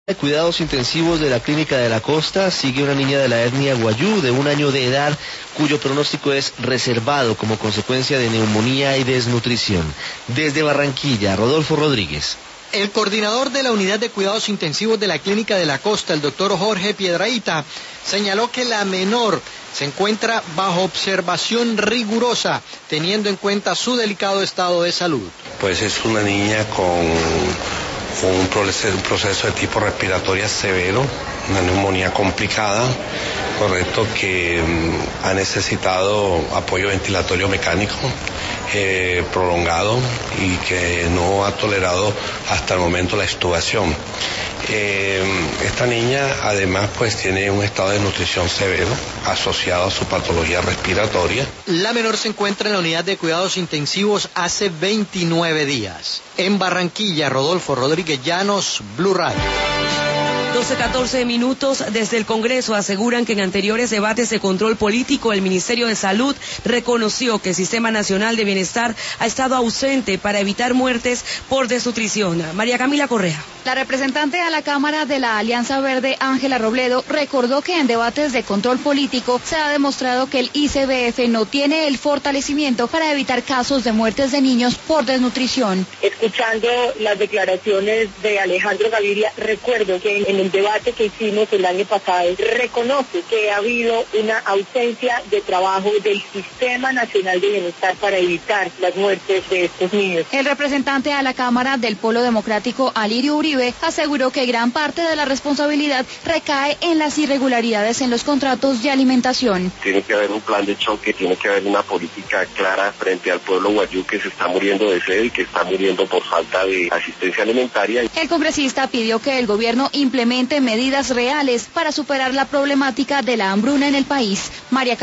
De cuidados intensivos de la Clínica de la Costa sigue una niña de la etnia Wayuu de 1 año de edad cuyo pronóstico es reservado como consecuencia de neumonía y desnutrición. Desde Barranquilla, Rodolfo Rodríguez. El coordinador de la unidad de cuidados intensivos de la Clínica de la Costa, el doctor Jorge Piedrahita, señaló que la menor se encuentra bajo observación rigurosa, teniendo en cuenta su delicado estado de salud. Pues es una niña con un proceso de tipo respiratorio severo, una neumonía complicada, correcto, que ha necesitado apoyo ventilatorio mecánico prolongado y que no ha tolerado hasta el momento la extubación. Esta niña además pues tiene un estado de nutrición severo asociado a su patología respiratoria. La menor se encuentra en la unidad de cuidados intensivos hace 29 días. En Barranquilla, Rodolfo Rodríguez Llanos, Blue Radio. 12:14 desde el Congreso aseguran que en anteriores debates de control político el Ministerio de Salud reconoció que el Sistema Nacional de Bienestar ha estado ausente para evitar muertes por desnutrición. María Camila Correa. La representante a la Cámara de la Alianza Verde, Ángela Robledo, recordó que en debates de control político se ha demostrado que el ICBF no tiene el fortalecimiento para evitar casos de muertes de niños por desnutrición. Escuchando las declaraciones de Alejandro Gaviria, recuerdo que en el debate que hicimos el año pasado, reconoce que ha habido una ausencia de trabajo del Sistema Nacional de Bienestar para evitar las muertes de estos niños. El representante a la Cámara del Polo Democrático, Alirio Uribe, aseguró que gran parte de la responsabilidad recae en las irregularidades en los contratos de alimentación. Tiene que haber un plan de choque, tiene que haber una política clara frente al pueblo wayuu que se está muriendo de sed y que está muriendo por falta de asistencia alimentaria. El congresista pidió que el gobierno implemente medidas reales para superar la problemática de la hambruna en el país. María